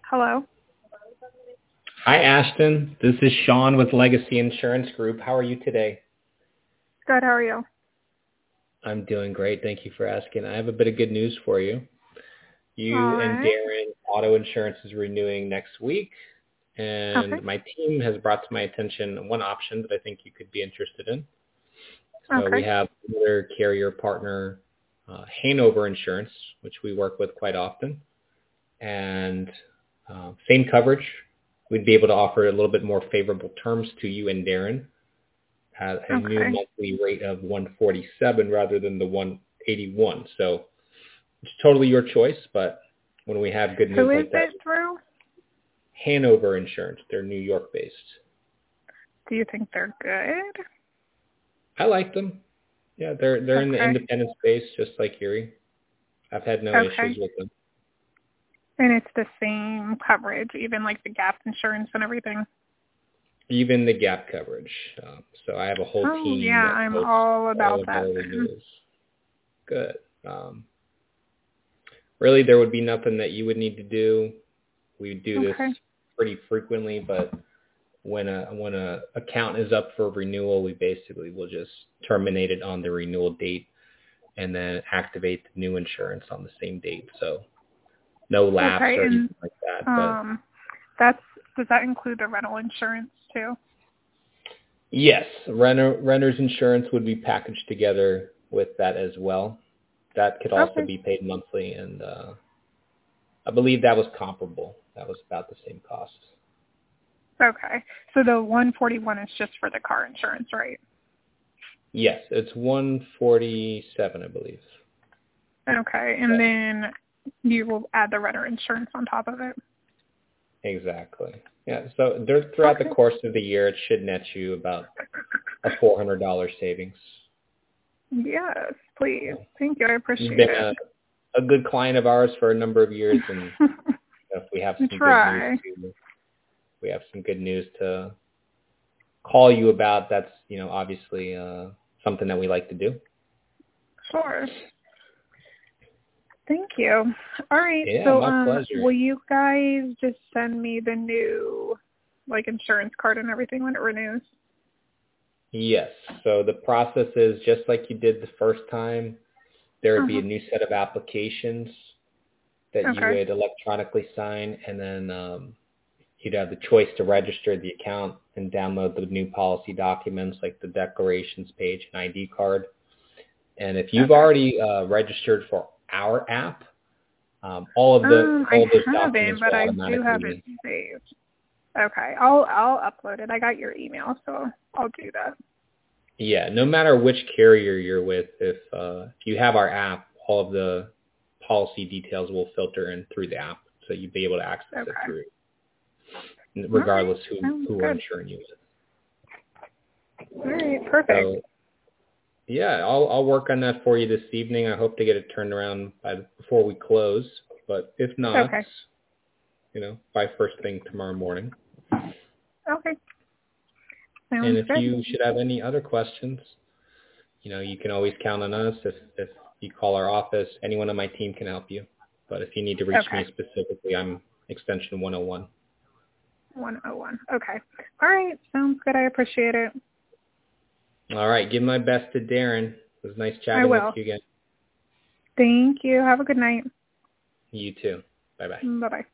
Hello. Hi, Ashton. This is Sean with Legacy Insurance Group. How are you today? Good. How are you? I'm doing great. Thank you for asking. I have a bit of good news for you. All You and right. Darren Auto Insurance is renewing next week, Okay. and my team has brought to my attention one option that I think you could be interested in. So we Okay. have another carrier partner, Hanover Insurance, which we work with quite often, and same coverage. We'd be able to offer a little bit more favorable terms to you and Darren at a new Okay. monthly rate of 147 rather than the 181. So it's totally your choice, but when we have good Who news is like that, it through? Hanover Insurance, they're New York based. Do you think they're good? I like them. Yeah, they're in the Okay. independent space just like Erie. I've had no issues Okay. with them. And it's the same coverage, even like the gap insurance and everything. Even the gap coverage. So I have a whole Oh team yeah, that I'm posts all all about of that their then. renewals. Good. Really, there would be nothing that you would need to do. We do this Okay. pretty frequently, but when a account is up for renewal, we basically will just terminate it on the renewal date and then activate the new insurance on the same date. So no lapse Okay. or And anything like that. But um, that's does that include the rental insurance too? yes, renter's insurance would be packaged together with that as well. That could also Okay. be paid monthly, and I believe that was comparable. That was about the same cost. Okay. So the 141 is just for the car insurance, right? Yes, it's 147, I believe. Okay. And then you will add the renter insurance on top of it. Exactly. Yeah. So throughout the Okay. course of the year, it should net you about a $400 savings. Yes, please. Thank you. I You've appreciate been it. a good client of ours for a number of years, and if we have We some good news try. to call you about, that's obviously something that we like to do. Sure. Thank you. All right. Yeah, So, my pleasure. will you guys just send me the new, insurance card and everything when it renews? Yes. So the process is just like you did the first time. There would be a Uh-huh. new set of applications that you Okay. would electronically sign, and then you'd have the choice to register the account and download the new policy documents like the declarations page and ID card. And if you've Okay. already registered for our app, all of I those haven't, documents but will I do have it automatically. saved. Okay. I'll upload it. I got your email, so I'll do that. Yeah, no matter which carrier you're with, if you have our app, all of the policy details will filter in through the app, so you'll be able to access it Okay. through, All right. regardless Sounds who we're good. insuring you All right. with. Perfect. So yeah, I'll work on that for you this evening. I hope to get it turned around before we close, but if not, Okay. by first thing tomorrow morning. Okay. And Sounds if good. you should have any other questions, you can always count on us. If you call our office, anyone on my team can help you. But if you need to reach Okay. me specifically, I'm extension 101. 101. Okay. All right. Sounds good. I appreciate it. All right. Give my best to Darren. It was nice I chatting with will. you again. Thank you. Have a good night. You too. Bye-bye. Bye-bye.